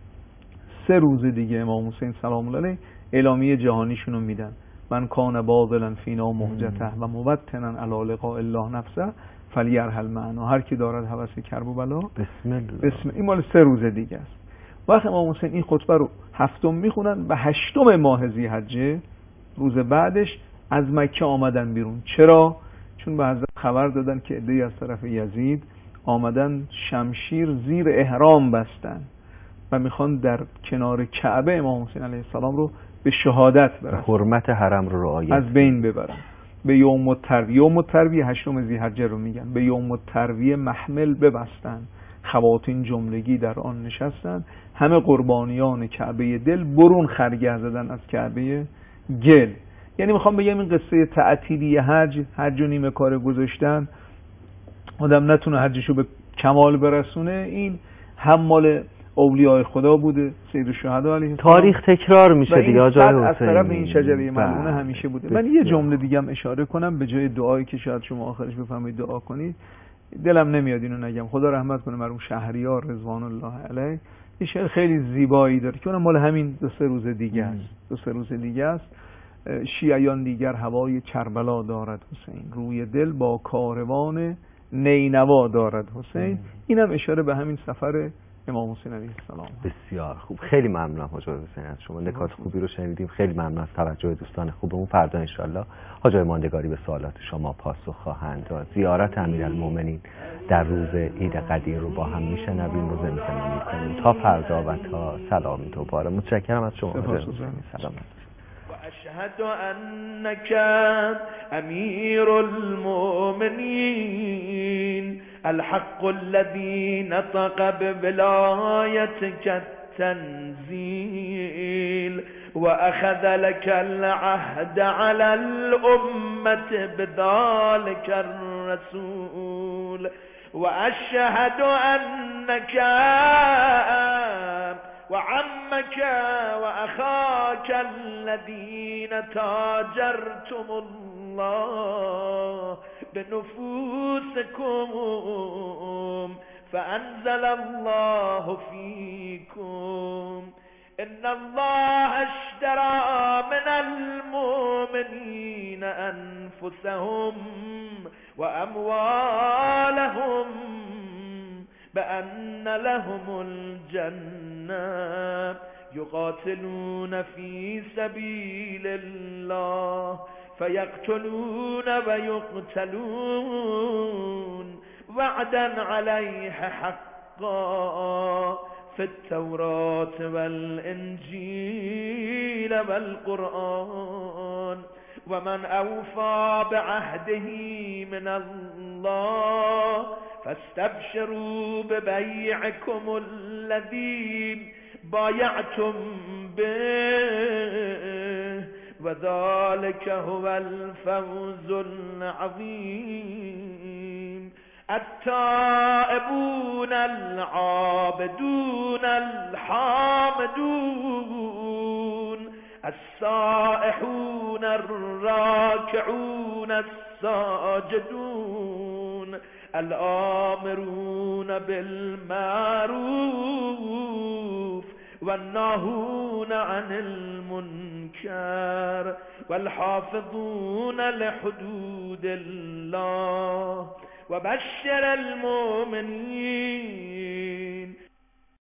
3 روز دیگه امام حسین سلام الله علیه اعلامیه جهانیشون رو میدن. من کان باذلا فینا مهجته و مبتنا علی لقاء الله نفسه فلیرحل معنا. هر کی دارد هوس کرب و بلا بسم الله. این مال 3 روز دیگه است. وقتی امام حسین این خطبه رو 7 میخونن و 8 ماه ذی‌حجه روز بعدش از مکه آمدن بیرون. چرا؟ چون به حضرت خبر دادن که عده‌ای از طرف یزید آمدن شمشیر زیر احرام بستن و میخوان در کنار کعبه امام حسین علیه السلام رو به شهادت برسونن، حرمت حرم رو رعایت از بین ببرن. به یوم الترویه 8 ذی‌حجه رو میگن، به یوم الترویه محمل ببستن، خواتین جملگی در آن نشستن، همه قربانیان کعبه دل برون خرگه زدن از کعبه گل. یعنی میخوام بگم این قصه تعطیلی حج و نیمه کار گذاشتن، آدم نتونه حجشو به کمال برسونه، این هم مال اولیاء خدا بوده، سید الشهدا علیه السلام. تاریخ تکرار میشه دیگه آقای حسینی. از طرف این شجره ملعونه همیشه بوده. من یه جمله دیگه هم اشاره کنم به جای دعایی که شاید شما آخرش بفهمید دعا کنید. دلم نمیاد اینو نگم، خدا رحمت کنه مرحوم شهریار رضوان الله علیه، یه شعر خیلی زیبایی داره که اونم مال همین 2-3 روز دیگه است. 2-3 روز دیگه است. شیعیان دیگر هوای کربلا دارد حسین، روی دل با کاروان نینوا دارد حسین. اینم اشاره به همین سفر امام حسین علیه السلام. بسیار خوب، خیلی ممنونم حاج حسین از شما، نکات خوبی رو شنیدیم. خیلی ممنون از توجه دوستان خوبمون. فردا انشالله حاج ماندگاری به سوالات شما پاسخ خواهند داد. زیارت امیرالمومنین در روز عید قدیر رو با هم میشنویم و زنده می‌کنیم. تا فردا و تا سلامی دوباره متشکرم از شما. سلام. أشهد أنك أمير المؤمنين الحق الذي نطق بولايتك التنزيل وأخذ لك العهد على الأمة بذلك الرسول وأشهد أنك وعمك وأخاك الذين تاجرتم الله بنفوسكم فأنزل الله فيكم إن الله اشترى من المؤمنين أنفسهم وأموالهم بأن لهم الجنة يقاتلون في سبيل الله فيقتلون ويقتلون وعدا عليه حقا في التوراة والإنجيل والقرآن ومن أوفى بعهده من الله فاستبشروا ببيعكم الذي بايعتم به وذلك هو الفوز العظيم التائبون العابدون الحامدون السائحون الراكعون الساجدون الآمرون بالمعروف والناهون عن المنكر والحافظون لحدود الله وبشر المؤمنين